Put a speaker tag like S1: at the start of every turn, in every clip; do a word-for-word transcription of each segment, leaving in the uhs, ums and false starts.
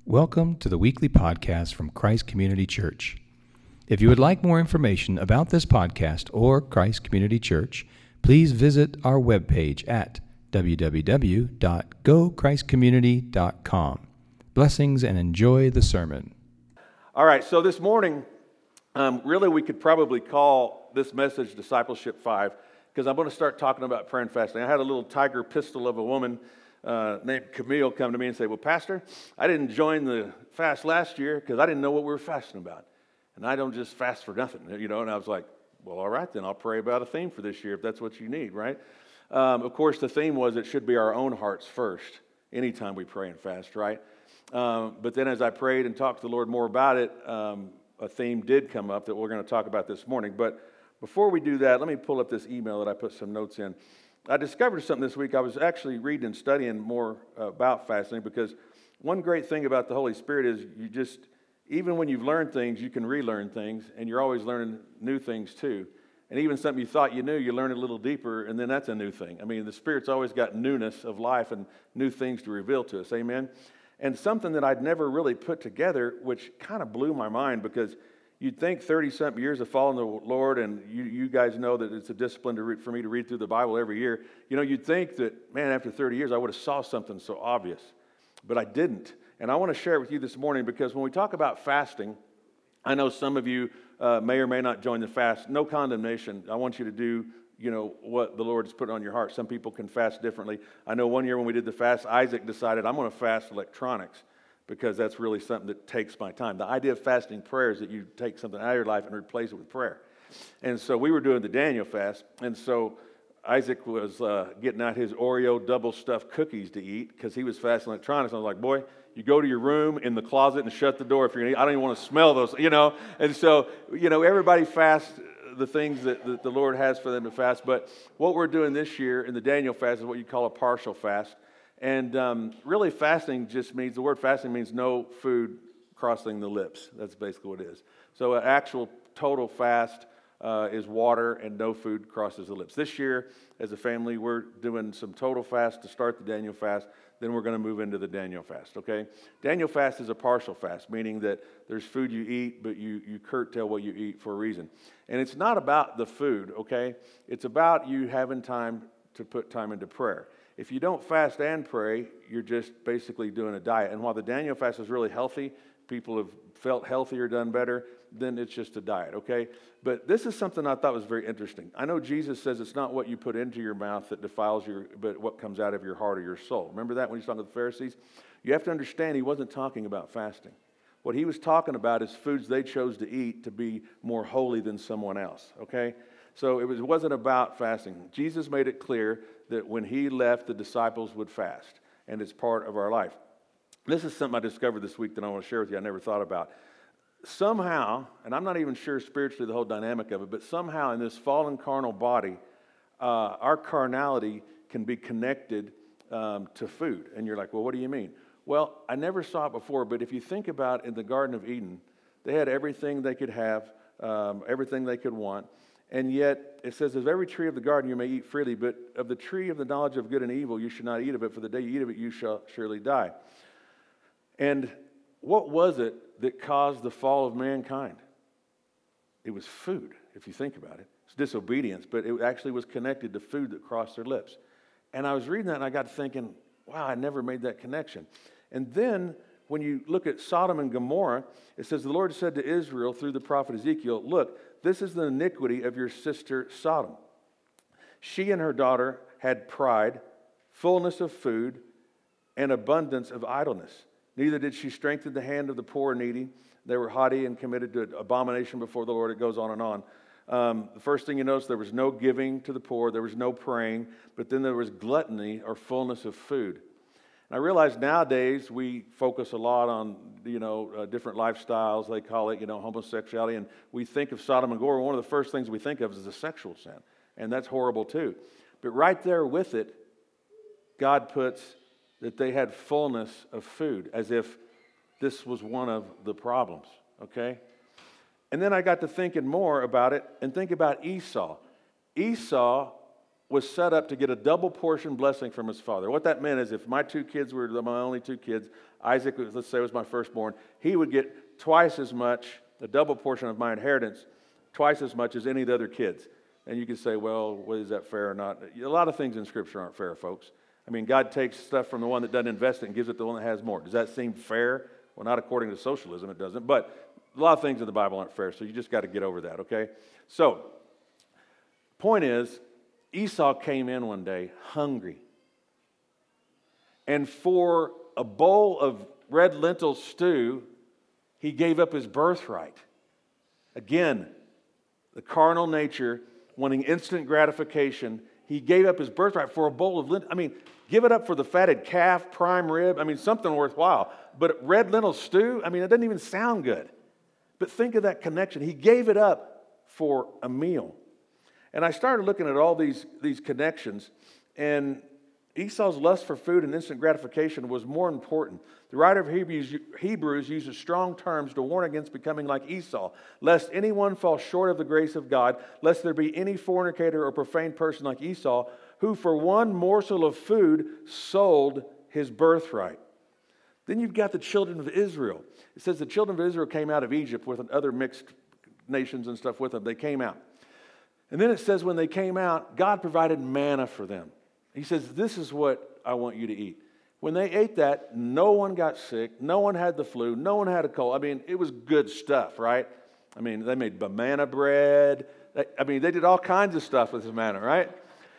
S1: Welcome to the weekly podcast from Christ Community Church. If you would like more information about this podcast or Christ Community Church, please visit our webpage at w w w dot go christ community dot com. Blessings and enjoy the sermon.
S2: All right, so this morning, um, really we could probably call this message Discipleship five, because I'm going to start talking about prayer and fasting. I had a little tiger pistol of a woman uh, named Camille come to me and say, well, Pastor, I didn't join the fast last year because I didn't know what we were fasting about. And I don't just fast for nothing, you know. And I was like, well, all right, then I'll pray about a theme for this year if that's what you need, right? Um, of course, the theme was it should be our own hearts first anytime we pray and fast, right? Um, but then as I prayed and talked to the Lord more about it, um, a theme did come up that we're going to talk about this morning. But before we do that, let me pull up this email that I put some notes in. I discovered something this week. I was actually reading and studying more about fasting, because one great thing about the Holy Spirit is you just, even when you've learned things, you can relearn things, and you're always learning new things too. And even something you thought you knew, you learn it a little deeper, and then that's a new thing. I mean, the Spirit's always got newness of life and new things to reveal to us, amen? And something that I'd never really put together, which kind of blew my mind, because you'd think thirty-something years of following the Lord, and you, you guys know that it's a discipline to read, for me to read through the Bible every year. You know, you'd think that, man, after thirty years, I would have saw something so obvious. But I didn't. And I want to share it with you this morning, because when we talk about fasting, I know some of you uh, may or may not join the fast. No condemnation. I want you to do, you know, what the Lord has put on your heart. Some people can fast differently. I know one year when we did the fast, Isaac decided, I'm going to fast electronics, because that's really something that takes my time. The idea of fasting prayer is that you take something out of your life and replace it with prayer. And so we were doing the Daniel fast, and so Isaac was uh, getting out his Oreo double-stuffed cookies to eat, because he was fasting electronics. I was like, boy, you go to your room in the closet and shut the door if you're going to eat. I don't even want to smell those, you know. And so, you know, everybody fasts the things that, that the Lord has for them to fast. But what we're doing this year in the Daniel fast is what you call a partial fast. And um, really fasting just means, the word fasting means no food crossing the lips. That's basically what it is. So an actual total fast uh, is water and no food crosses the lips. This year, as a family, we're doing some total fast to start the Daniel fast. Then we're going to move into the Daniel fast, okay? Daniel fast is a partial fast, meaning that there's food you eat, but you, you curtail what you eat for a reason. And it's not about the food, okay? It's about you having time to put time into prayer. If you don't fast and pray, you're just basically doing a diet. And while the Daniel fast is really healthy, people have felt healthier, done better, then it's just a diet, okay? But this is something I thought was very interesting. I know Jesus says it's not what you put into your mouth that defiles you, but what comes out of your heart or your soul. Remember that when he's talking to the Pharisees? You have to understand he wasn't talking about fasting. What he was talking about is foods they chose to eat to be more holy than someone else, okay? So it, was, it wasn't about fasting. Jesus made it clear that when he left, the disciples would fast, and it's part of our life. This is something I discovered this week that I want to share with you I never thought about. Somehow, and I'm not even sure spiritually the whole dynamic of it, but somehow in this fallen carnal body, uh, our carnality can be connected um, to food. And you're like, well, what do you mean? Well, I never saw it before, but if you think about in the Garden of Eden, they had everything they could have, um, everything they could want. And yet, it says, of every tree of the garden you may eat freely, but of the tree of the knowledge of good and evil you should not eat of it, for the day you eat of it you shall surely die. And what was it that caused the fall of mankind? It was food, if you think about it. It's disobedience, but it actually was connected to food that crossed their lips. And I was reading that and I got thinking, wow, I never made that connection. And then when you look at Sodom and Gomorrah, it says, the Lord said to Israel through the prophet Ezekiel, look, this is the iniquity of your sister Sodom. She and her daughter had pride, fullness of food, and abundance of idleness. Neither did she strengthen the hand of the poor and needy. They were haughty and committed to abomination before the Lord. It goes on and on. Um, the first thing you notice, there was no giving to the poor. There was no praying. But then there was gluttony or fullness of food. And I realize nowadays we focus a lot on, you know, uh, different lifestyles. They call it, you know, homosexuality. And we think of Sodom and Gomorrah. One of the first things we think of is a sexual sin. And that's horrible too. But right there with it, God puts that they had fullness of food, as if this was one of the problems, okay? And then I got to thinking more about it, and think about Esau. Esau was set up to get a double portion blessing from his father. What that meant is if my two kids were my only two kids, Isaac, let's say, was my firstborn, he would get twice as much, a double portion of my inheritance, twice as much as any of the other kids. And you could say, well, well, is that fair or not? A lot of things in Scripture aren't fair, folks. I mean, God takes stuff from the one that doesn't invest it and gives it to the one that has more. Does that seem fair? Well, not according to socialism, it doesn't. But a lot of things in the Bible aren't fair, so you just got to get over that, okay? So, point is, Esau came in one day hungry. And for a bowl of red lentil stew, he gave up his birthright. Again, the carnal nature, wanting instant gratification, he gave up his birthright for a bowl of lentil. I mean, give it up for the fatted calf, prime rib, I mean, something worthwhile. But red lentil stew, I mean, it doesn't even sound good. But think of that connection. He gave it up for a meal. And I started looking at all these, these connections, and Esau's lust for food and instant gratification was more important. The writer of Hebrews, Hebrews uses strong terms to warn against becoming like Esau, lest anyone fall short of the grace of God, lest there be any fornicator or profane person like Esau, who for one morsel of food sold his birthright. Then you've got the children of Israel. It says the children of Israel came out of Egypt with other mixed nations and stuff with them. They came out. And then it says when they came out, God provided manna for them. He says, this is what I want you to eat. When they ate that, no one got sick. No one had the flu. No one had a cold. I mean, it was good stuff, right? I mean, they made banana bread. I mean, they did all kinds of stuff with this manna, right?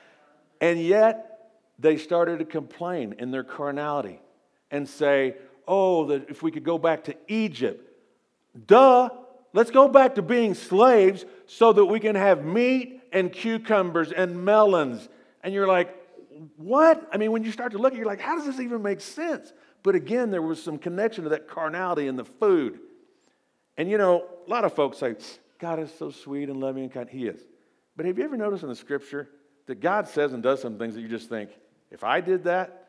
S2: And yet, they started to complain in their carnality and say, oh, that if we could go back to Egypt. Duh! Let's go back to being slaves so that we can have meat and cucumbers and melons. And you're like, what? I mean, when you start to look at it, you're like, how does this even make sense? But again, there was some connection to that carnality in the food. And you know, a lot of folks say, God is so sweet and loving and kind. He is. But have you ever noticed in the Scripture that God says and does some things that you just think, if I did that,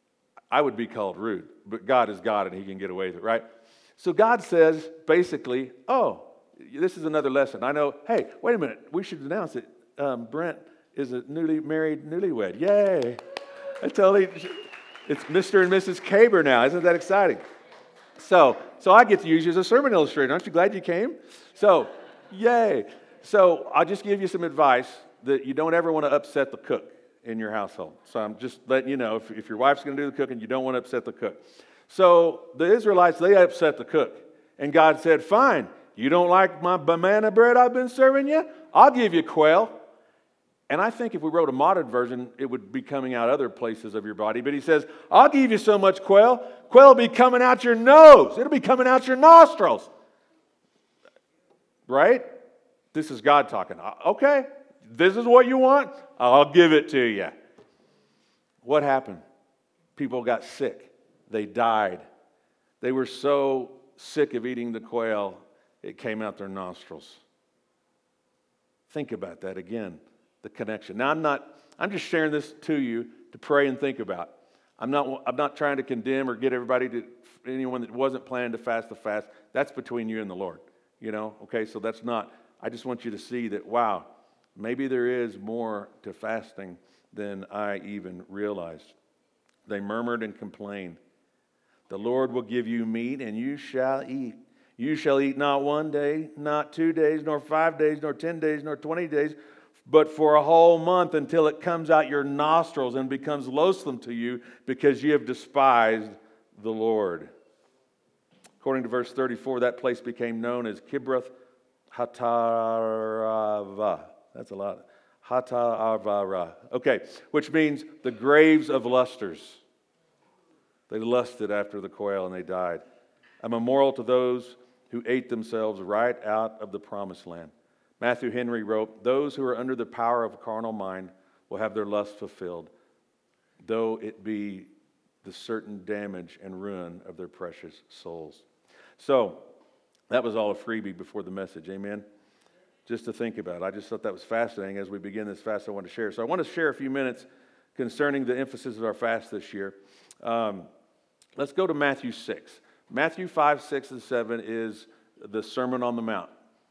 S2: I would be called rude. But God is God and He can get away with it, right? So God says, basically, oh, this is another lesson. I know, hey, wait a minute. We should announce it. Um, Brent is a newly married newlywed. Yay. I totally, it's Mister and Missus Caber now. Isn't that exciting? So, so I get to use you as a sermon illustrator. Aren't you glad you came? So, yay. So I'll just give you some advice that you don't ever want to upset the cook in your household. So I'm just letting you know, if, if your wife's going to do the cooking, you don't want to upset the cook. So the Israelites, they upset the cook. And God said, fine, you don't like my banana bread I've been serving you? I'll give you quail. And I think if we wrote a modern version, it would be coming out other places of your body. But he says, I'll give you so much quail, quail will be coming out your nose. It'll be coming out your nostrils. Right? This is God talking. Okay, this is what you want? I'll give it to you. What happened? People got sick. They died. They were so sick of eating the quail, it came out their nostrils. Think about that again, the connection. Now, I'm not, I'm just sharing this to you to pray and think about. I'm not, I'm not trying to condemn or get everybody to, anyone that wasn't planning to fast, to fast. That's between you and the Lord, you know? Okay, so that's not, I just want you to see that, wow, maybe there is more to fasting than I even realized. They murmured and complained. The Lord will give you meat, and you shall eat. You shall eat not one day, not two days, nor five days, nor ten days, nor twenty days, but for a whole month until it comes out your nostrils and becomes loathsome to you because you have despised the Lord. According to verse thirty-four, that place became known as Kibroth Hattaavah. That's a lot. Hattaavah. Okay, which means the graves of lusters. They lusted after the quail and they died. A memorial to those who ate themselves right out of the promised land. Matthew Henry wrote, those who are under the power of a carnal mind will have their lust fulfilled, though it be the certain damage and ruin of their precious souls. So, that was all a freebie before the message, amen? Just to think about. I just thought that was fascinating as we begin this fast I want to share. So I want to share a few minutes concerning the emphasis of our fast this year. Um, let's go to Matthew six. Matthew five, six, and seven is the Sermon on the Mount.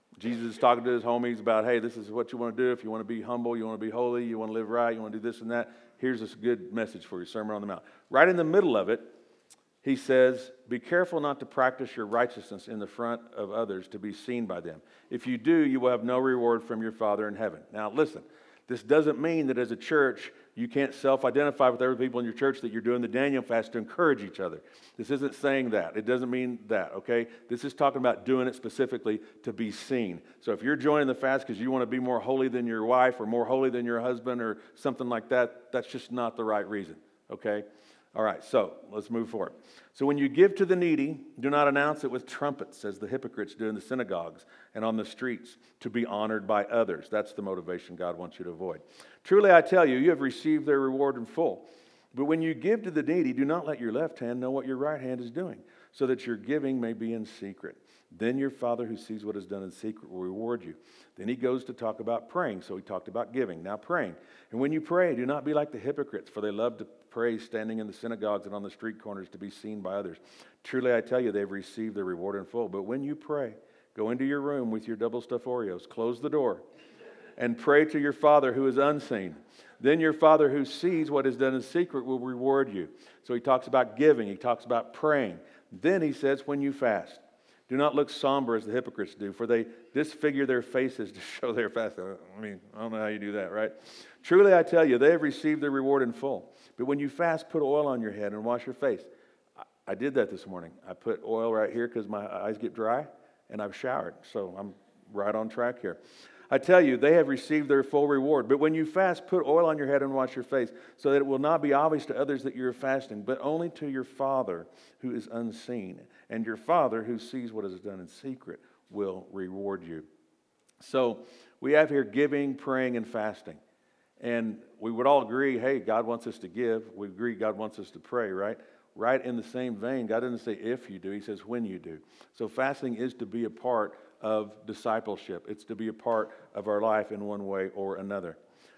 S2: Jesus is talking to his homies about, hey, this is what you want to do. If you want to be humble, you want to be holy, you want to live right, you want to do this and that, here's this good message for you, Sermon on the Mount. Right in the middle of it, he says, be careful not to practice your righteousness in the front of others to be seen by them. If you do, you will have no reward from your Father in heaven. Now, listen, this doesn't mean that as a church, you can't self-identify with other people in your church that you're doing the Daniel fast to encourage each other. This isn't saying that. It doesn't mean that, okay? This is talking about doing it specifically to be seen. So if you're joining the fast because you want to be more holy than your wife or more holy than your husband or something like that, that's just not the right reason, okay? All right, so let's move forward. So when you give to the needy, do not announce it with trumpets, as the hypocrites do in the synagogues and on the streets, to be honored by others. That's the motivation God wants you to avoid. Truly, I tell you, you have received their reward in full. But when you give to the needy, do not let your left hand know what your right hand is doing, so that your giving may be in secret. Then your Father who sees what is done in secret will reward you. Then he goes to talk about praying. So he talked about giving. Now praying. And when you pray, do not be like the hypocrites, for they love to pray standing in the synagogues and on the street corners to be seen by others. Truly, I tell you, they've received their reward in full. But when you pray, go into your room with your double-stuffed Oreos, close the door, and pray to your Father who is unseen. Then your Father who sees what is done in secret will reward you. So he talks about giving. He talks about praying. Then he says, when you fast, do not look somber as the hypocrites do, for they disfigure their faces to show their fast. I mean, I don't know how you do that, right? Truly, I tell you, they have received their reward in full. But when you fast, put oil on your head and wash your face. I did that this morning. I put oil right here because my eyes get dry, and I've showered. So I'm right on track here. I tell you, they have received their full reward. But when you fast, put oil on your head and wash your face, so that it will not be obvious to others that you're fasting, but only to your Father who is unseen. And your Father who sees what is done in secret will reward you. So we have here giving, praying, and fasting. And we would all agree, hey, God wants us to give. We agree God wants us to pray, right? Right in the same vein, God doesn't say if you do, he says when you do. So fasting is to be a part of discipleship. It's to be a part of our life in one way or another.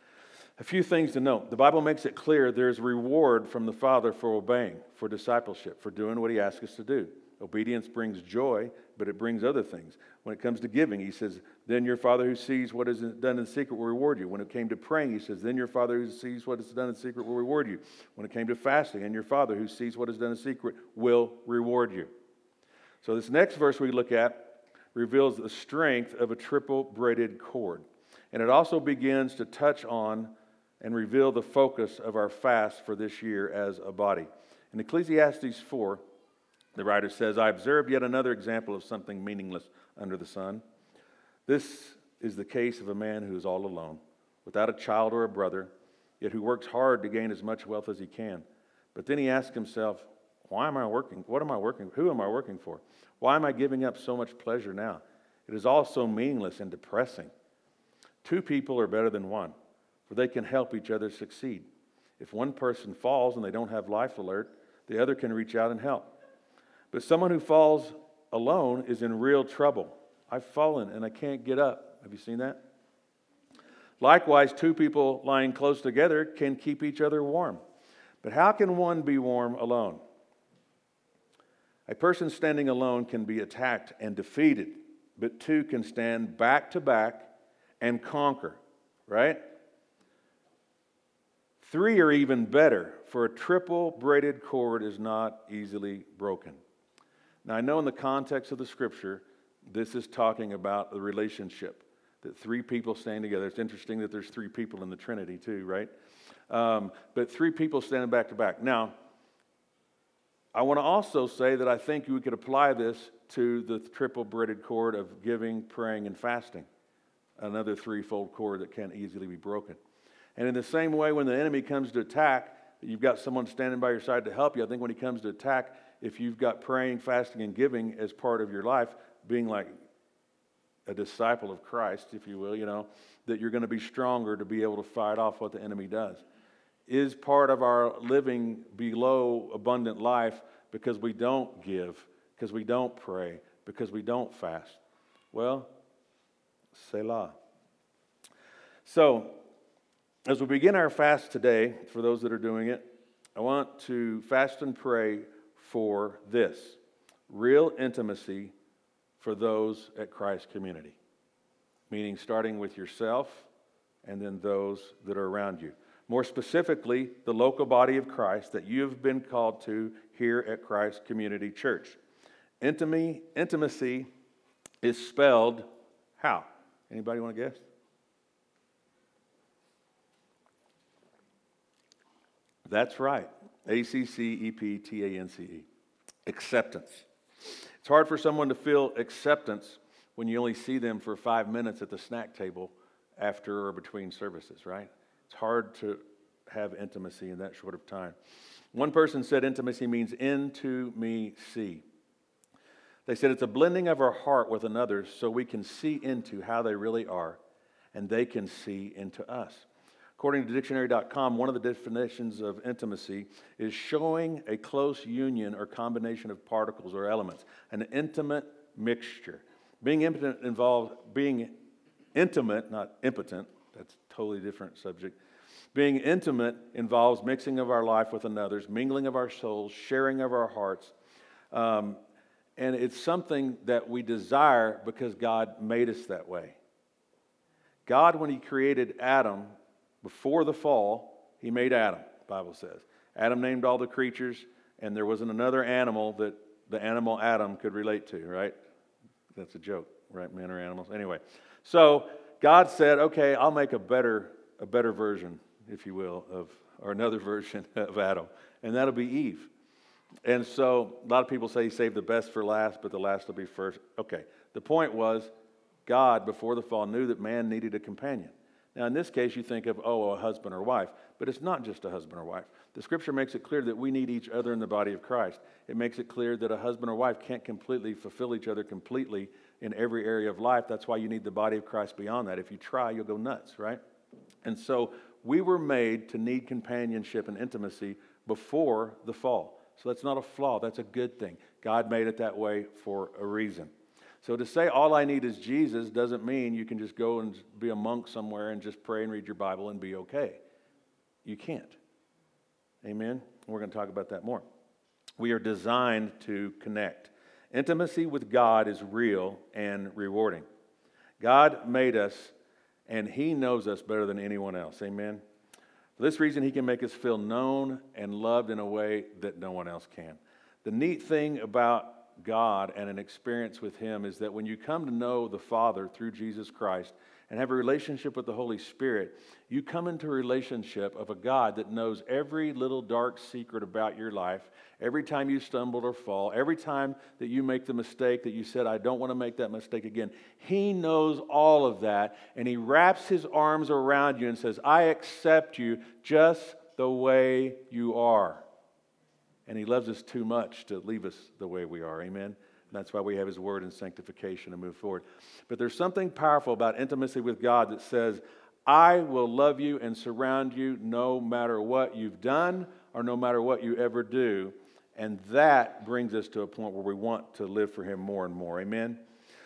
S2: A few things to note. The Bible makes it clear there's reward from the Father for obeying, for discipleship, for doing what he asks us to do. Obedience brings joy, but it brings other things. When it comes to giving, he says, then your Father who sees what is done in secret will reward you. When it came to praying, he says, then your Father who sees what is done in secret will reward you. When it came to fasting, and your Father who sees what is done in secret will reward you. So this next verse we look at reveals the strength of a triple braided cord. And it also begins to touch on and reveal the focus of our fast for this year as a body. In Ecclesiastes four, the writer says, I observed yet another example of something meaningless under the sun. This is the case of a man who is all alone, without a child or a brother, yet who works hard to gain as much wealth as he can. But then he asks himself, why am I working? What am I working? Who am I working for? Why am I giving up so much pleasure now? It is all so meaningless and depressing. Two people are better than one, for they can help each other succeed. If one person falls and they don't have life alert, the other can reach out and help. But someone who falls alone is in real trouble. I've fallen and I can't get up. Have you seen that? Likewise, two people lying close together can keep each other warm. But how can one be warm alone? A person standing alone can be attacked and defeated, but two can stand back to back and conquer, right? Three are even better, for a triple braided cord is not easily broken. Now, I know in the context of the scripture, this is talking about the relationship, that three people stand together. It's interesting that there's three people in the Trinity too, right? Um, but three people standing back to back. Now, I want to also say that I think we could apply this to the triple braided cord of giving, praying, and fasting. Another threefold cord that can't easily be broken. And in the same way, when the enemy comes to attack, you've got someone standing by your side to help you. I think when he comes to attack, if you've got praying, fasting, and giving as part of your life, being like a disciple of Christ, if you will, you know, that you're going to be stronger to be able to fight off what the enemy does. Is part of our living below abundant life because we don't give, because we don't pray, because we don't fast? Well, Selah. So, as we begin our fast today, for those that are doing it, I want to fast and pray for this: real intimacy for those at Christ Community. meaning starting with yourself and then those that are around you. More specifically, the local body of Christ that you have been called to here at Christ Community Church. Intimacy, intimacy is spelled how? Anybody want to guess? That's right. A C C E P T A N C E. Acceptance. It's hard for someone to feel acceptance when you only see them for five minutes at the snack table after or between services, right? It's hard to have intimacy in that short of time. One person said intimacy means into me see. They said it's a blending of our heart with another so we can see into how they really are and they can see into us. According to dictionary dot com, one of the definitions of intimacy is showing a close union or combination of particles or elements, an intimate mixture. Being impotent involves being intimate, not impotent. That's a totally different subject. Being intimate involves mixing of our life with another's, mingling of our souls, sharing of our hearts. Um, and it's something that we desire because God made us that way. God, when He created Adam, before the fall, He made Adam, the Bible says. Adam named all the creatures, and there wasn't another animal that the animal Adam could relate to, right? That's a joke, right? Men are animals. Anyway, so God said, okay, I'll make a better, a better version, if you will, of, or another version of Adam, and that'll be Eve. And so a lot of people say He saved the best for last, but the last will be first. Okay, the point was God, before the fall, knew that man needed a companion. Now, in this case, you think of, oh, a husband or wife, but it's not just a husband or wife. The Scripture makes it clear that we need each other in the body of Christ. It makes it clear that a husband or wife can't completely fulfill each other completely in every area of life. That's why you need the body of Christ beyond that. If you try, you'll go nuts, right? And so we were made to need companionship and intimacy before the fall. So that's not a flaw. That's a good thing. God made it that way for a reason. So to say all I need is Jesus doesn't mean you can just go and be a monk somewhere and just pray and read your Bible and be okay. You can't. Amen? We're going to talk about that more. We are designed to connect. Intimacy with God is real and rewarding. God made us, and He knows us better than anyone else. Amen? For this reason, He can make us feel known and loved in a way that no one else can. The neat thing about God and an experience with Him is that when you come to know the Father through Jesus Christ and have a relationship with the Holy Spirit, you come into a relationship of a God that knows every little dark secret about your life, every time you stumble or fall, every time that you make the mistake that you said, I don't want to make that mistake again. He knows all of that, and He wraps His arms around you and says, I accept you just the way you are. And He loves us too much to leave us the way we are. Amen? And that's why we have His Word and sanctification to move forward. But there's something powerful about intimacy with God that says, I will love you and surround you no matter what you've done or no matter what you ever do. And that brings us to a point where we want to live for Him more and more. Amen?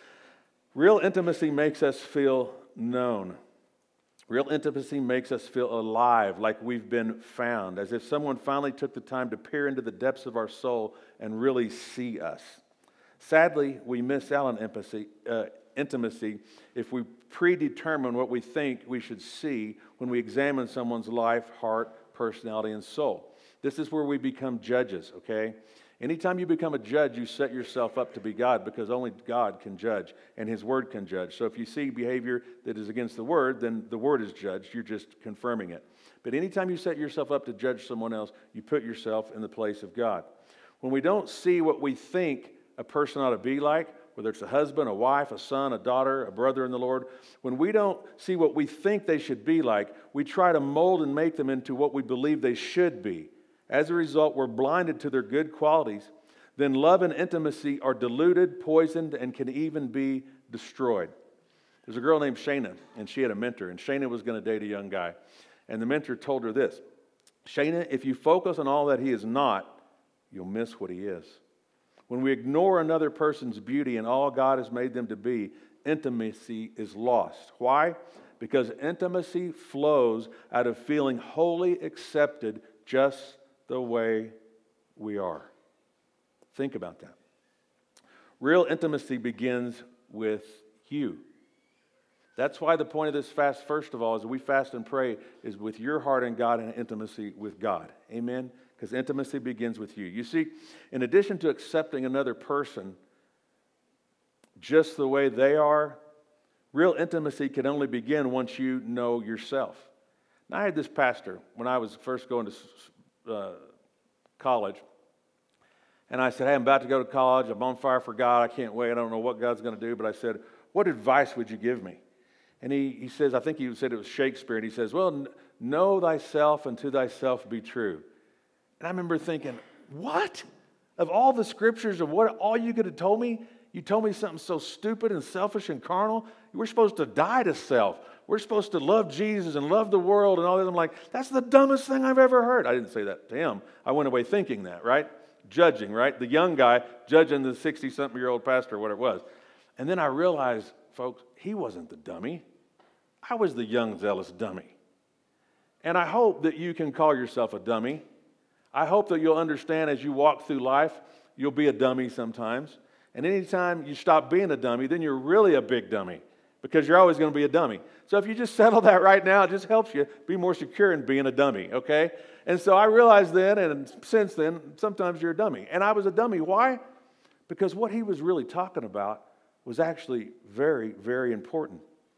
S2: Real intimacy makes us feel known. Real intimacy makes us feel alive, like we've been found, as if someone finally took the time to peer into the depths of our soul and really see us. Sadly, we miss out on intimacy, uh, intimacy if we predetermine what we think we should see when we examine someone's life, heart, personality, and soul. This is where we become judges, okay? Anytime you become a judge, you set yourself up to be God because only God can judge and His Word can judge. So if you see behavior that is against the Word, then the Word is judged. You're just confirming it. But anytime you set yourself up to judge someone else, you put yourself in the place of God. When we don't see what we think a person ought to be like, whether it's a husband, a wife, a son, a daughter, a brother in the Lord, when we don't see what we think they should be like, we try to mold and make them into what we believe they should be. As a result, we're blinded to their good qualities. Then love and intimacy are diluted, poisoned, and can even be destroyed. There's a girl named Shayna, and she had a mentor, and Shayna was going to date a young guy. And the mentor told her this, Shayna, if you focus on all that he is not, you'll miss what he is. When we ignore another person's beauty and all God has made them to be, intimacy is lost. Why? Because intimacy flows out of feeling wholly accepted just the way we are. Think about that. Real intimacy begins with you. That's why the point of this fast, first of all, is we fast and pray is with your heart and God and intimacy with God. Amen? Because intimacy begins with you. You see, in addition to accepting another person just the way they are, real intimacy can only begin once you know yourself. Now, I had this pastor when I was first going to uh, college, and I said, hey, I'm about to go to college. I'm on fire for God. I can't wait. I don't know what God's going to do. But I said, what advice would you give me? And he, he says, I think he said it was Shakespeare, and he says, well, know thyself and to thyself be true. And I remember thinking, what? Of all the scriptures of what all you could have told me, you told me something so stupid and selfish and carnal? We're supposed to die to self. We're supposed to love Jesus and love the world and all that. I'm like, that's the dumbest thing I've ever heard. I didn't say that to him. I went away thinking that, right? Judging, right? The young guy judging the sixty-something-year-old pastor, whatever it was. And then I realized, folks, he wasn't the dummy. I was the young, zealous dummy. And I hope that you can call yourself a dummy. I hope that you'll understand as you walk through life, you'll be a dummy sometimes. And anytime you stop being a dummy, then you're really a big dummy because you're always going to be a dummy. So if you just settle that right now, it just helps you be more secure in being a dummy, okay? And so I realized then, and since then, sometimes you're a dummy. And I was a dummy. Why? Because what he was really talking about was actually very, very important.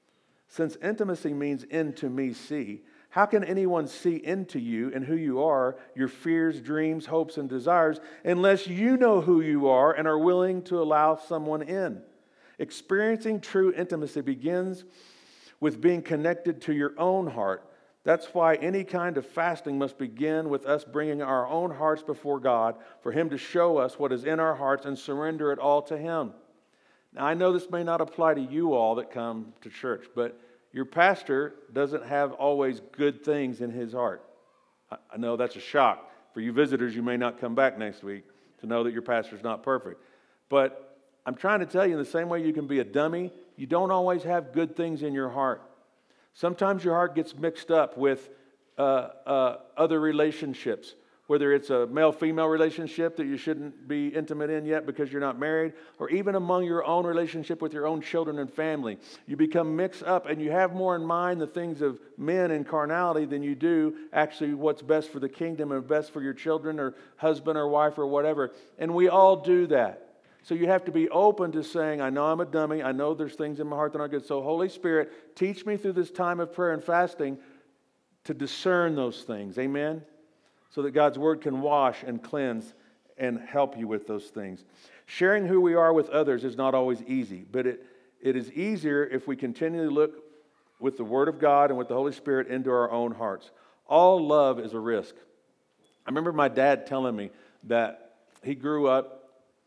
S2: Since intimacy means into me see, how can anyone see into you and who you are, your fears, dreams, hopes, and desires, unless you know who you are and are willing to allow someone in? Experiencing true intimacy begins with being connected to your own heart. That's why any kind of fasting must begin with us bringing our own hearts before God for Him to show us what is in our hearts and surrender it all to Him. Now, I know this may not apply to you all that come to church, but your pastor doesn't have always good things in his heart. I know that's a shock. For you visitors, you may not come back next week to know that your pastor's not perfect. But I'm trying to tell you, in the same way you can be a dummy, you don't always have good things in your heart. Sometimes your heart gets mixed up with uh, uh, other relationships, whether it's a male-female relationship that you shouldn't be intimate in yet because you're not married, or even among your own relationship with your own children and family. You become mixed up and you have more in mind the things of men and carnality than you do actually what's best for the kingdom and best for your children or husband or wife or whatever. And we all do that. So you have to be open to saying, I know I'm a dummy. I know there's things in my heart that aren't good. So Holy Spirit, teach me through this time of prayer and fasting to discern those things. Amen? So that God's Word can wash and cleanse and help you with those things. Sharing who we are with others is not always easy, but it, it is easier if we continually look with the Word of God and with the Holy Spirit into our own hearts. All love is a risk. I remember my dad telling me that he grew up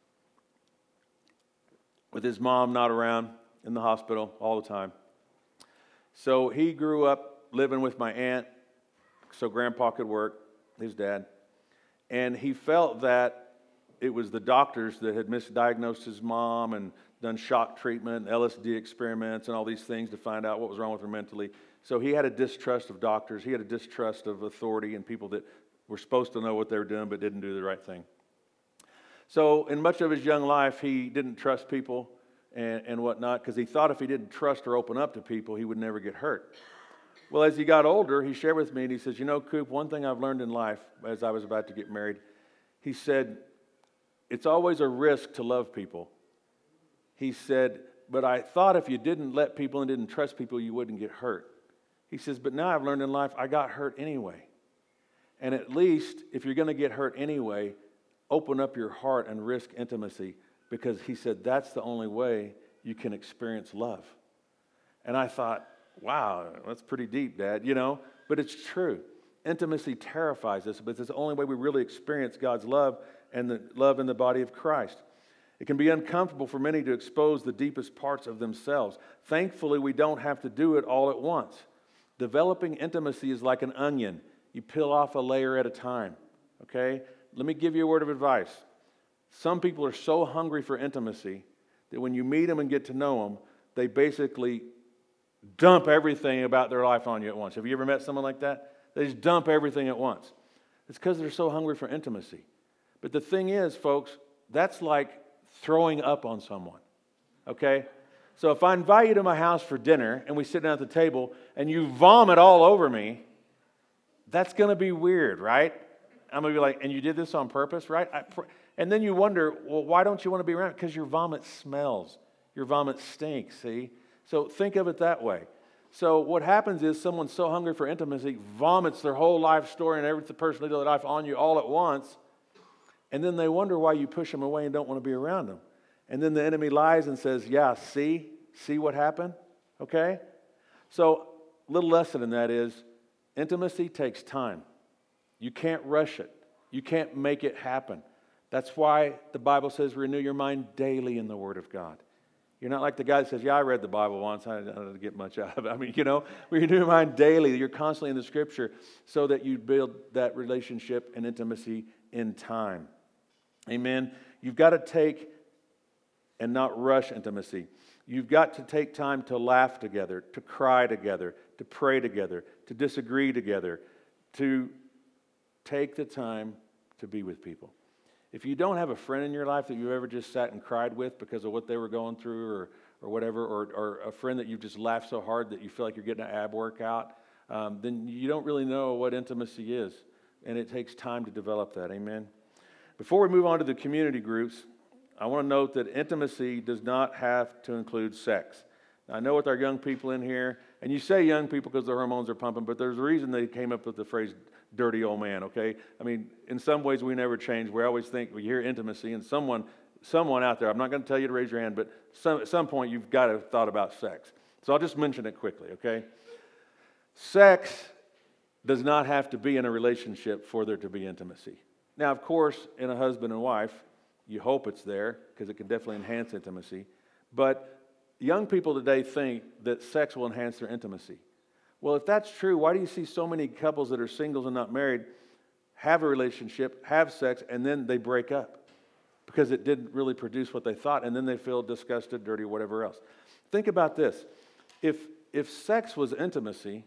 S2: with his mom not around, in the hospital all the time. So he grew up living with my aunt so Grandpa could work, his dad, and he felt that it was the doctors that had misdiagnosed his mom and done shock treatment, L S D experiments, and all these things to find out what was wrong with her mentally. So he had a distrust of doctors. He had a distrust of authority and people that were supposed to know what they were doing but didn't do the right thing. So in much of his young life, he didn't trust people and, and whatnot because he thought if he didn't trust or open up to people, he would never get hurt. Well, as he got older, he shared with me, and he says, you know, Coop, one thing I've learned in life as I was about to get married, he said, it's always a risk to love people. He said, but I thought if you didn't let people and didn't trust people, you wouldn't get hurt. He says, but now I've learned in life, I got hurt anyway. And at least, if you're going to get hurt anyway, open up your heart and risk intimacy, because he said, that's the only way you can experience love. And I thought, wow, that's pretty deep, Dad, you know, but it's true. Intimacy terrifies us, but it's the only way we really experience God's love and the love in the body of Christ. It can be uncomfortable for many to expose the deepest parts of themselves. Thankfully, we don't have to do it all at once. Developing intimacy is like an onion. You peel off a layer at a time, okay? Let me give you a word of advice. Some people are so hungry for intimacy that when you meet them and get to know them, they basically dump everything about their life on you at once. Have you ever met someone like that? They just dump everything at once. It's because they're so hungry for intimacy. But the thing is, folks, that's like throwing up on someone, okay? So if I invite you to my house for dinner and we sit down at the table and you vomit all over me, that's going to be weird, right? I'm going to be like, and you did this on purpose, right? I pr- and then you wonder, well, why don't you want to be around? Because your vomit smells. Your vomit stinks, see? So think of it that way. So what happens is someone's so hungry for intimacy, vomits their whole life story and every personality of their life on you all at once, and then they wonder why you push them away and don't want to be around them. And then the enemy lies and says, yeah, see? See what happened? Okay? So little lesson in that is, intimacy takes time. You can't rush it. You can't make it happen. That's why the Bible says renew your mind daily in the Word of God. You're not like the guy that says, yeah, I read the Bible once. I didn't get much out of it. I mean, you know, we renew your mind daily. You're constantly in the Scripture so that you build that relationship and intimacy in time. Amen. You've got to take and not rush intimacy. You've got to take time to laugh together, to cry together, to pray together, to disagree together, to take the time to be with people. If you don't have a friend in your life that you ever just sat and cried with because of what they were going through or or whatever, or, or a friend that you've just laughed so hard that you feel like you're getting an ab workout, um, then you don't really know what intimacy is. And it takes time to develop that. Amen? Before we move on to the community groups, I want to note that intimacy does not have to include sex. Now, I know with our young people in here, and you say young people because the hormones are pumping, but there's a reason they came up with the phrase dirty old man, okay? I mean, in some ways we never change. We always think we hear intimacy, and someone someone out there, I'm not going to tell you to raise your hand, but some, at some point you've got to have thought about sex. So I'll just mention it quickly, okay? Sex does not have to be in a relationship for there to be intimacy. Now, of course, in a husband and wife, you hope it's there because it can definitely enhance intimacy. But young people today think that sex will enhance their intimacy. Well, if that's true, why do you see so many couples that are singles and not married have a relationship, have sex, and then they break up? Because it didn't really produce what they thought, and then they feel disgusted, dirty, whatever else. Think about this. If, if sex was intimacy,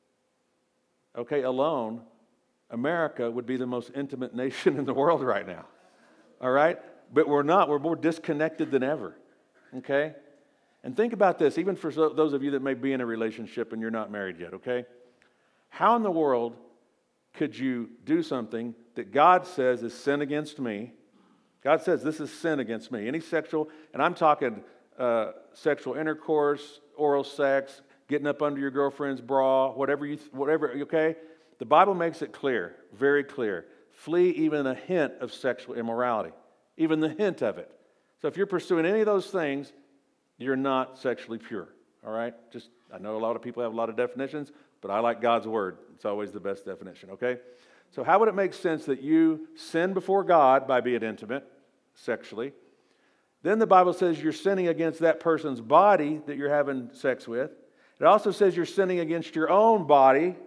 S2: okay, alone, America would be the most intimate nation in the world right now. All right? But we're not. We're more disconnected than ever. Okay? And think about this, even for those of you that may be in a relationship and you're not married yet, okay? How in the world could you do something that God says is sin against me? God says this is sin against me. Any sexual, and I'm talking uh, sexual intercourse, oral sex, getting up under your girlfriend's bra, whatever you, whatever, okay? The Bible makes it clear, very clear. Flee even a hint of sexual immorality, even the hint of it. So if you're pursuing any of those things, you're not sexually pure, all right? Just, I know a lot of people have a lot of definitions, but I like God's word. It's always the best definition, okay? So how would it make sense that you sin before God by being intimate sexually? Then the Bible says you're sinning against that person's body that you're having sex with. It also says you're sinning against your own body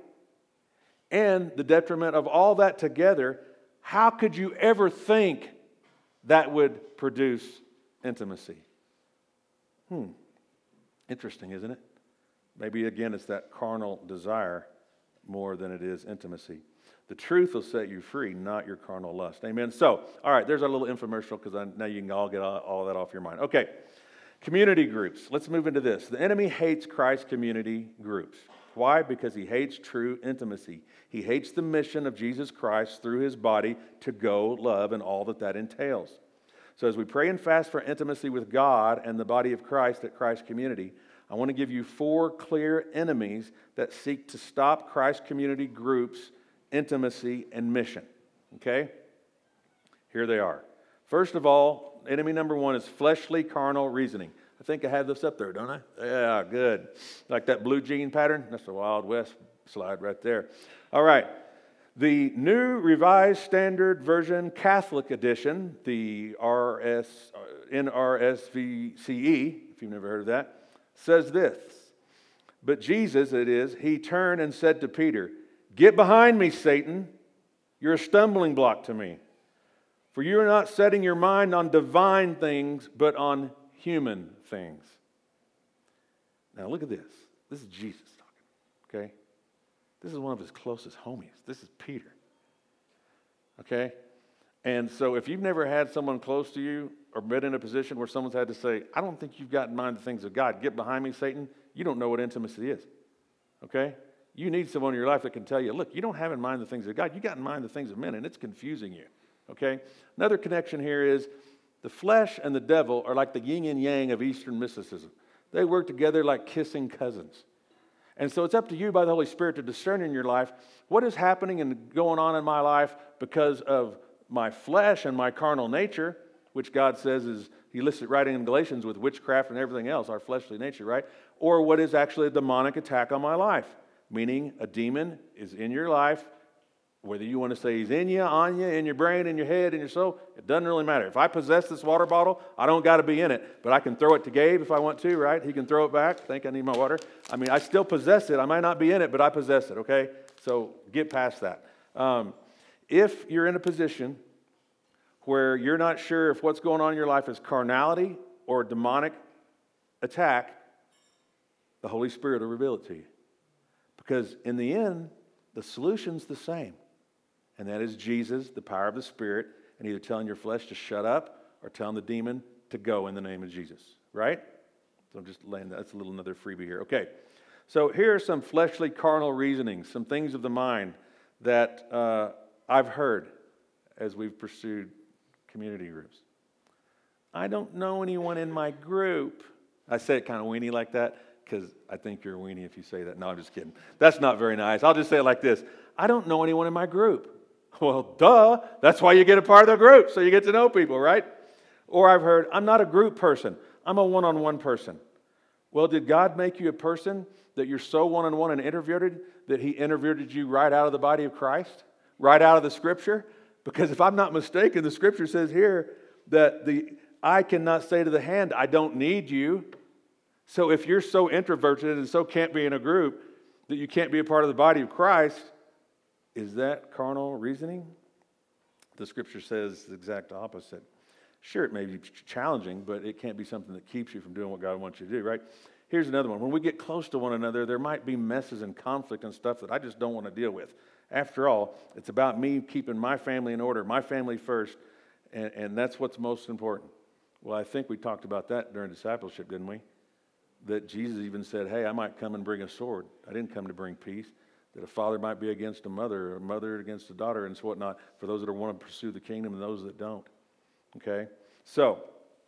S2: and the detriment of all that together. How could you ever think that would produce intimacy? Hmm. Interesting, isn't it? Maybe, again, it's that carnal desire more than it is intimacy. The truth will set you free, not your carnal lust. Amen? So, all right, there's our little infomercial because now you can all get all, all that off your mind. Okay, community groups. Let's move into this. The enemy hates Christ community groups. Why? Because he hates true intimacy. He hates the mission of Jesus Christ through his body to go, love, and all that that entails. So as we pray and fast for intimacy with God and the body of Christ at Christ Community, I want to give you four clear enemies that seek to stop Christ Community groups' intimacy and mission. Okay? Here they are. First of all, enemy number one is fleshly, carnal reasoning. I think I have this up there, don't I? Yeah, good. Like that blue jean pattern? That's the Wild West slide right there. All right. The New Revised Standard Version Catholic Edition, the R S, N R S V C E, if you've never heard of that, says this. But Jesus, it is, he turned and said to Peter, "Get behind me, Satan. You're a stumbling block to me. For you are not setting your mind on divine things, but on human things." Now look at this. This is Jesus talking, okay? This is one of his closest homies. This is Peter, okay? And so if you've never had someone close to you or been in a position where someone's had to say, I don't think you've got in mind the things of God. Get behind me, Satan. You don't know what intimacy is. Okay? You need someone in your life that can tell you, look, you don't have in mind the things of God. You got in mind the things of men, and it's confusing you. Okay? Another connection here is the flesh and the devil are like the yin and yang of Eastern mysticism. They work together like kissing cousins. And so it's up to you by the Holy Spirit to discern in your life what is happening and going on in my life because of my flesh and my carnal nature, which God says is, He lists it right in Galatians with witchcraft and everything else, our fleshly nature, right? Or what is actually a demonic attack on my life, meaning a demon is in your life, whether you want to say he's in you, on you, in your brain, in your head, in your soul, it doesn't really matter. If I possess this water bottle, I don't got to be in it, but I can throw it to Gabe if I want to, right? He can throw it back. Think I need my water. I mean, I still possess it. I might not be in it, but I possess it, okay? So get past that. Um, if you're in a position where you're not sure if what's going on in your life is carnality or a demonic attack, the Holy Spirit will reveal it to you. Because in the end, the solution's the same. And that is Jesus, the power of the Spirit, and either telling your flesh to shut up or telling the demon to go in the name of Jesus. Right? So I'm just laying that. That's a little another freebie here. Okay. So here are some fleshly carnal reasonings, some things of the mind that uh, I've heard as we've pursued community groups. I don't know anyone in my group. I say it kind of weenie like that because I think you're a weenie if you say that. No, I'm just kidding. That's not very nice. I'll just say it like this. I don't know anyone in my group. Well, duh. That's why you get a part of the group, so you get to know people, right? Or I've heard, I'm not a group person. I'm a one-on-one person. Well, did God make you a person that you're so one-on-one and introverted that He introverted you right out of the body of Christ? Right out of the Scripture? Because if I'm not mistaken, the Scripture says here that the eye cannot say to the hand, I don't need you. So if you're so introverted and so can't be in a group that you can't be a part of the body of Christ, is that carnal reasoning? The Scripture says the exact opposite. Sure, it may be challenging, but it can't be something that keeps you from doing what God wants you to do, right? Here's another one. When we get close to one another, there might be messes and conflict and stuff that I just don't want to deal with. After all, it's about me keeping my family in order, my family first, and, and that's what's most important. Well, I think we talked about that during discipleship, didn't we? That Jesus even said, hey, I might come and bring a sword. I didn't come to bring peace. That a father might be against a mother, or a mother against a daughter, and so whatnot, for those that want to pursue the kingdom and those that don't. Okay? So,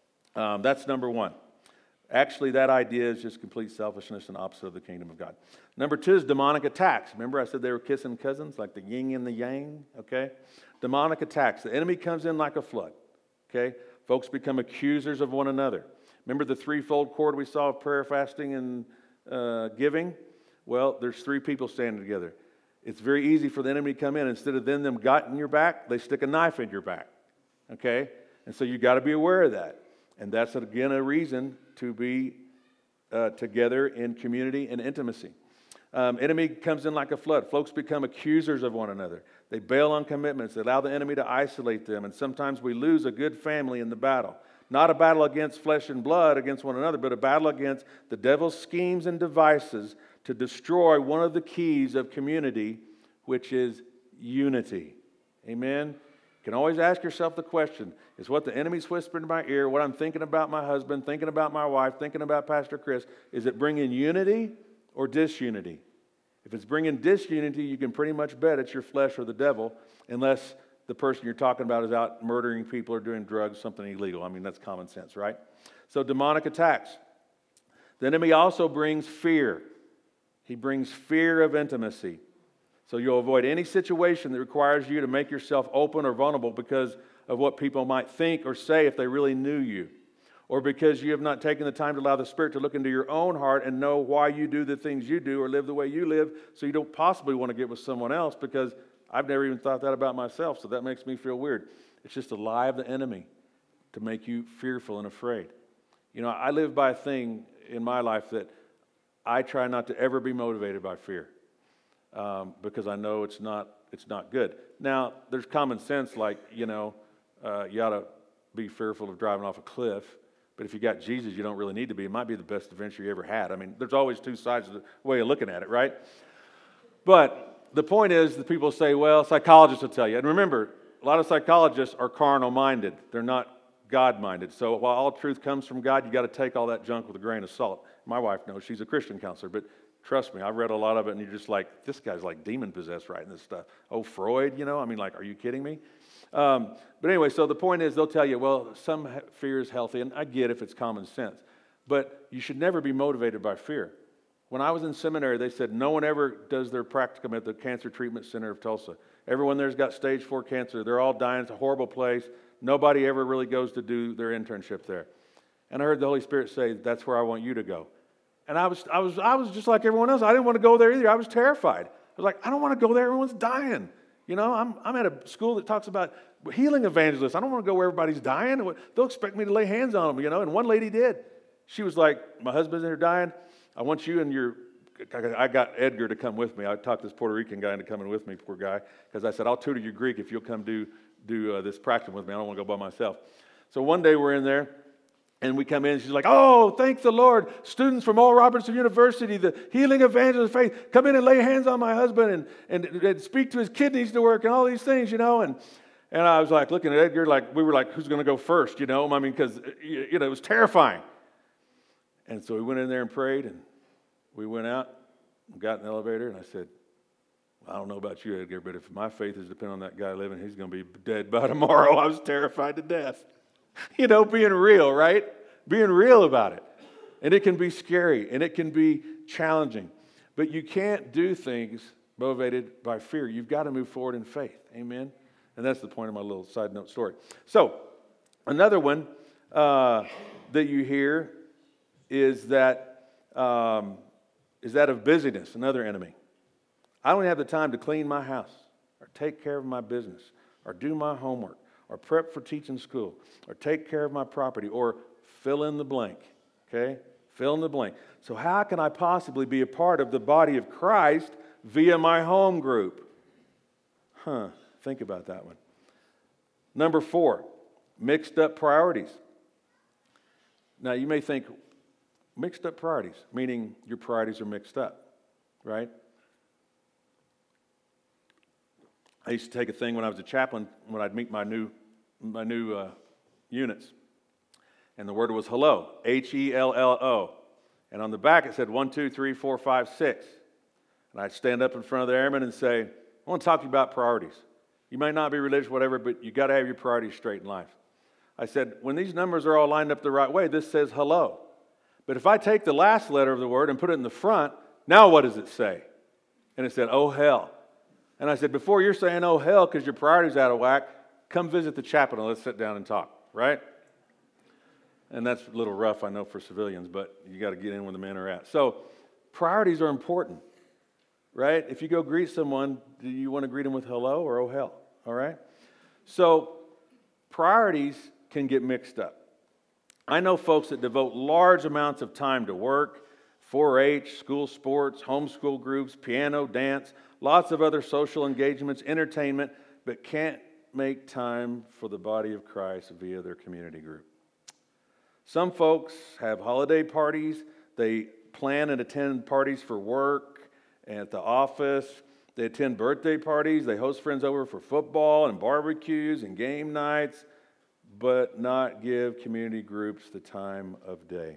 S2: um, that's number one. Actually, that idea is just complete selfishness and opposite of the kingdom of God. Number two is demonic attacks. Remember I said they were kissing cousins, like the yin and the yang? Okay? Demonic attacks. The enemy comes in like a flood. Okay? Folks become accusers of one another. Remember the threefold cord we saw of prayer, fasting, and uh, giving? Well, there's three people standing together. It's very easy for the enemy to come in. Instead of then them got in your back, they stick a knife in your back. Okay? And so you got to be aware of that. And that's, again, a reason to be uh, together in community and intimacy. Um, enemy comes in like a flood. Folks become accusers of one another. They bail on commitments. They allow the enemy to isolate them. And sometimes we lose a good family in the battle. Not a battle against flesh and blood against one another, but a battle against the devil's schemes and devices to destroy one of the keys of community, which is unity. Amen? You can always ask yourself the question, is what the enemy's whispering in my ear, what I'm thinking about my husband, thinking about my wife, thinking about Pastor Chris, is it bringing unity or disunity? If it's bringing disunity, you can pretty much bet it's your flesh or the devil, unless the person you're talking about is out murdering people or doing drugs, something illegal. I mean, that's common sense, right? So demonic attacks. The enemy also brings fear. He brings fear of intimacy. So you'll avoid any situation that requires you to make yourself open or vulnerable because of what people might think or say if they really knew you. Or because you have not taken the time to allow the Spirit to look into your own heart and know why you do the things you do or live the way you live, so you don't possibly want to get with someone else, because I've never even thought that about myself, so that makes me feel weird. It's just a lie of the enemy to make you fearful and afraid. You know, I live by a thing in my life that I try not to ever be motivated by fear, um, because I know it's not it's not good. Now, there's common sense, like, you know, uh, you ought to be fearful of driving off a cliff. But if you got Jesus, you don't really need to be. It might be the best adventure you ever had. I mean, there's always two sides of the way of looking at it, right? But the point is that people say, well, psychologists will tell you. And remember, a lot of psychologists are carnal-minded. They're not God-minded. So while all truth comes from God, you got to take all that junk with a grain of salt. My wife knows, she's a Christian counselor, but trust me, I've read a lot of it, and you're just like, this guy's like demon-possessed writing this stuff. Oh, Freud, you know? I mean, like, are you kidding me? Um, but anyway, so the point is, they'll tell you, well, some fear is healthy, and I get if it's common sense. But you should never be motivated by fear. When I was in seminary, they said no one ever does their practicum at the Cancer Treatment Center of Tulsa. Everyone there's got stage four cancer. They're all dying. It's a horrible place. Nobody ever really goes to do their internship there. And I heard the Holy Spirit say, that's where I want you to go. And I was, I was, I was just like everyone else. I didn't want to go there either. I was terrified. I was like, I don't want to go there. Everyone's dying. You know, I'm, I'm at a school that talks about healing evangelists. I don't want to go where everybody's dying. They'll expect me to lay hands on them, you know. And one lady did. She was like, my husband's in there dying. I want you and your, I got Edgar to come with me. I talked this Puerto Rican guy into coming with me, poor guy, because I said, I'll tutor you Greek if you'll come do, do uh, this practicum with me. I don't want to go by myself. So one day we're in there, and we come in, and she's like, oh, thank the Lord. Students from Oral Robertson University, the Healing Evangelist of Faith, come in and lay hands on my husband and, and, and speak to his kidneys to work and all these things, you know. And and I was like looking at Edgar like, we were like, who's going to go first, you know? I mean, because, you know, it was terrifying. And so we went in there and prayed, and we went out and got in the elevator, and I said, I don't know about you, Edgar, but if my faith is dependent on that guy living, he's going to be dead by tomorrow. I was terrified to death. You know, being real, right? Being real about it. And it can be scary, and it can be challenging. But you can't do things motivated by fear. You've got to move forward in faith. Amen? And that's the point of my little side note story. So, another one uh, that you hear is that um, is that of busyness, another enemy. I don't have the time to clean my house or take care of my business or do my homework or prep for teaching school or take care of my property or fill in the blank, okay? Fill in the blank. So how can I possibly be a part of the body of Christ via my home group? Huh, think about that one. Number four, mixed up priorities. Now you may think, mixed up priorities, meaning your priorities are mixed up, right? I used to take a thing when I was a chaplain, when I'd meet my new my new uh, units. And the word was hello, H E L L O. And on the back it said one, two, three, four, five, six. And I'd stand up in front of the airmen and say, I want to talk to you about priorities. You might not be religious, whatever, but you got to have your priorities straight in life. I said, when these numbers are all lined up the right way, this says hello. But if I take the last letter of the word and put it in the front, now what does it say? And it said, oh, hell. And I said, before you're saying, oh, hell, because your priorities out of whack, come visit the chaplain and let's sit down and talk, right? And that's a little rough, I know, for civilians, but you got to get in where the men are at. So priorities are important, right? If you go greet someone, do you want to greet them with hello or oh, hell, all right? So priorities can get mixed up. I know folks that devote large amounts of time to work, four H, school sports, homeschool groups, piano, dance, lots of other social engagements, entertainment, but can't make time for the body of Christ via their community group. Some folks have holiday parties. They plan and attend parties for work and at the office. They attend birthday parties. They host friends over for football and barbecues and game nights, but not give community groups the time of day.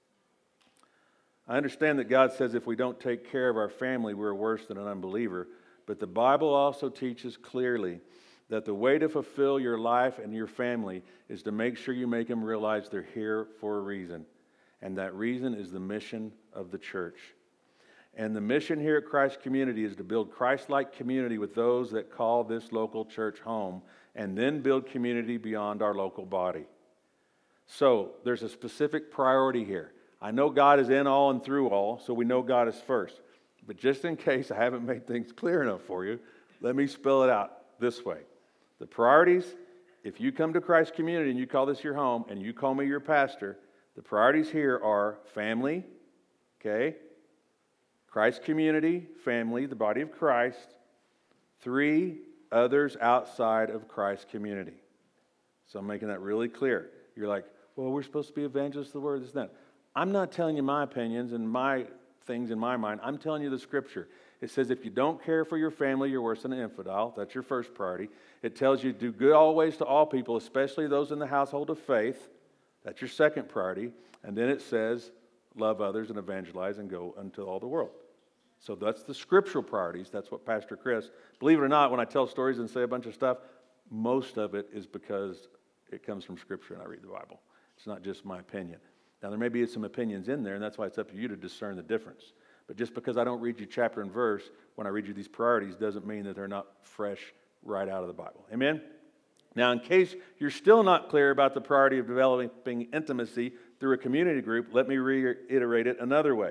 S2: I understand that God says if we don't take care of our family, we're worse than an unbeliever. But the Bible also teaches clearly that the way to fulfill your life and your family is to make sure you make them realize they're here for a reason. And that reason is the mission of the church. And the mission here at Christ Community is to build Christ-like community with those that call this local church home, and then build community beyond our local body. So there's a specific priority here. I know God is in all and through all, so we know God is first. But just in case I haven't made things clear enough for you, let me spell it out this way. The priorities, if you come to Christ Community and you call this your home and you call me your pastor, the priorities here are family, okay? Christ Community, family, the body of Christ. Three, others outside of Christ Community. So I'm making that really clear. You're like, well, we're supposed to be evangelists of the word, this and that. I'm not telling you my opinions and my things in my mind. I'm telling you the scripture. It says if you don't care for your family, you're worse than an infidel. That's your first priority. It tells you do good always to all people, especially those in the household of faith. That's your second priority. And then it says love others and evangelize and go unto all the world. So that's the scriptural priorities. That's what Pastor Chris, believe it or not, when I tell stories and say a bunch of stuff, most of it is because it comes from Scripture and I read the Bible. It's not just my opinion. Now, there may be some opinions in there, and that's why it's up to you to discern the difference. But just because I don't read you chapter and verse when I read you these priorities doesn't mean that they're not fresh right out of the Bible. Amen? Now, in case you're still not clear about the priority of developing intimacy through a community group, let me reiterate it another way.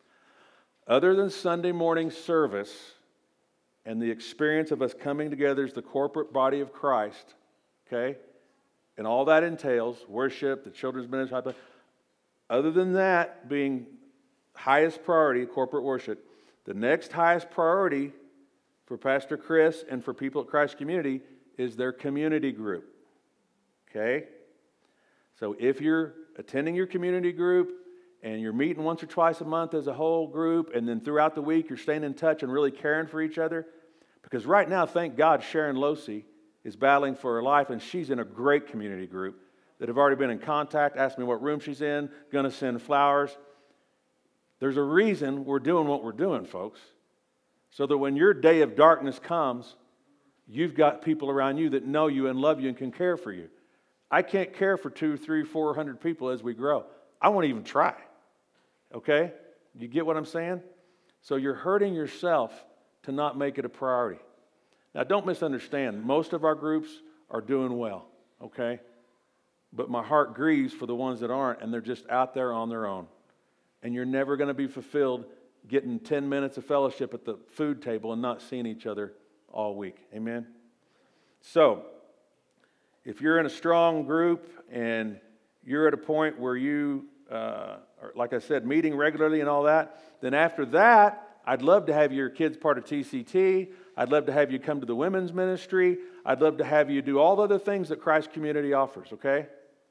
S2: Other than Sunday morning service and the experience of us coming together as the corporate body of Christ, okay, and all that entails, worship, the children's ministry, other than that being highest priority, corporate worship, the next highest priority for Pastor Chris and for people at Christ Community is their community group, okay? So if you're attending your community group and you're meeting once or twice a month as a whole group, and then throughout the week you're staying in touch and really caring for each other, because right now, thank God, Sharon Losey is battling for her life, and she's in a great community group that have already been in contact, asked me what room she's in, going to send flowers. There's a reason we're doing what we're doing, folks, so that when your day of darkness comes, you've got people around you that know you and love you and can care for you. I can't care for two, three, four hundred people as we grow. I won't even try. Okay? You get what I'm saying? So you're hurting yourself to not make it a priority. Now, don't misunderstand. Most of our groups are doing well, okay? But my heart grieves for the ones that aren't, and they're just out there on their own. And you're never going to be fulfilled getting ten minutes of fellowship at the food table and not seeing each other all week. Amen? So, if you're in a strong group and you're at a point where you, uh, are, like I said, meeting regularly and all that, then after that, I'd love to have your kids part of T C T. I'd love to have you come to the women's ministry. I'd love to have you do all the other things that Christ Community offers, okay?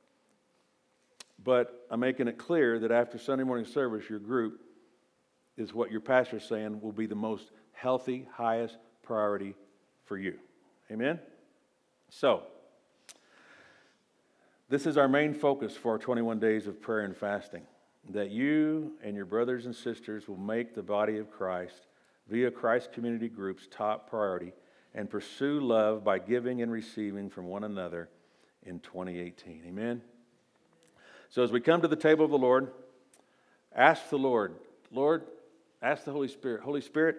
S2: But I'm making it clear that after Sunday morning service, your group is what your pastor's saying will be the most healthy, highest priority for you. Amen? So, this is our main focus for our twenty-one days of prayer and fasting, that you and your brothers and sisters will make the body of Christ via Christ Community Group's top priority and pursue love by giving and receiving from one another in twenty eighteen. Amen? So as we come to the table of the Lord, ask the Lord, Lord, ask the Holy Spirit, Holy Spirit,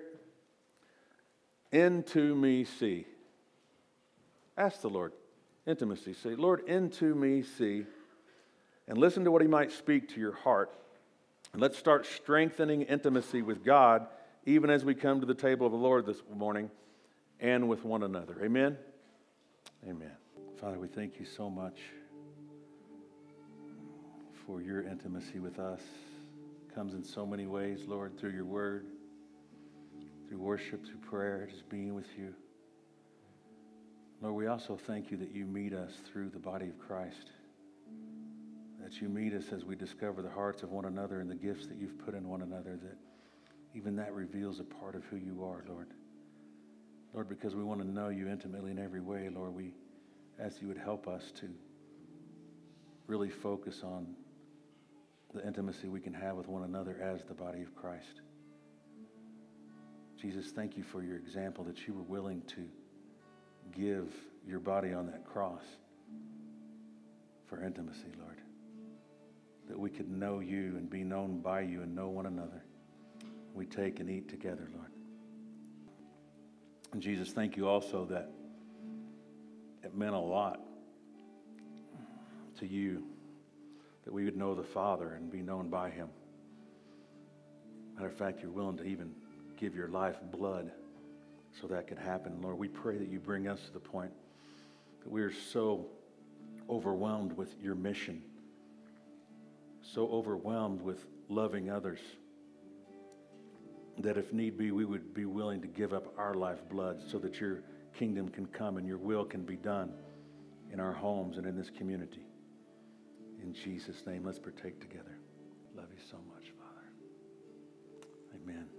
S2: into me see. Ask the Lord, intimacy, say, Lord, into me see, and listen to what He might speak to your heart. And let's start strengthening intimacy with God even as we come to the table of the Lord this morning and with one another. Amen? Amen. Father, we thank you so much for your intimacy with us. It comes in so many ways, Lord, through your word, through worship, through prayer, just being with you. Lord, we also thank you that you meet us through the body of Christ, that you meet us as we discover the hearts of one another and the gifts that you've put in one another, that even that reveals a part of who you are, Lord. Lord, because we want to know you intimately in every way, Lord, we ask you would help us to really focus on the intimacy we can have with one another as the body of Christ. Jesus, thank you for your example that you were willing to give your body on that cross for intimacy, Lord. That we could know you and be known by you and know one another. We take and eat together, Lord. And Jesus, thank you also that it meant a lot to you that we would know the Father and be known by him. Matter of fact, you're willing to even give your life blood so that could happen. Lord, we pray that you bring us to the point that we are so overwhelmed with your mission, so overwhelmed with loving others, that if need be, we would be willing to give up our life blood so that your kingdom can come and your will can be done in our homes and in this community. In Jesus' name, let's partake together. Love you so much, Father. Amen.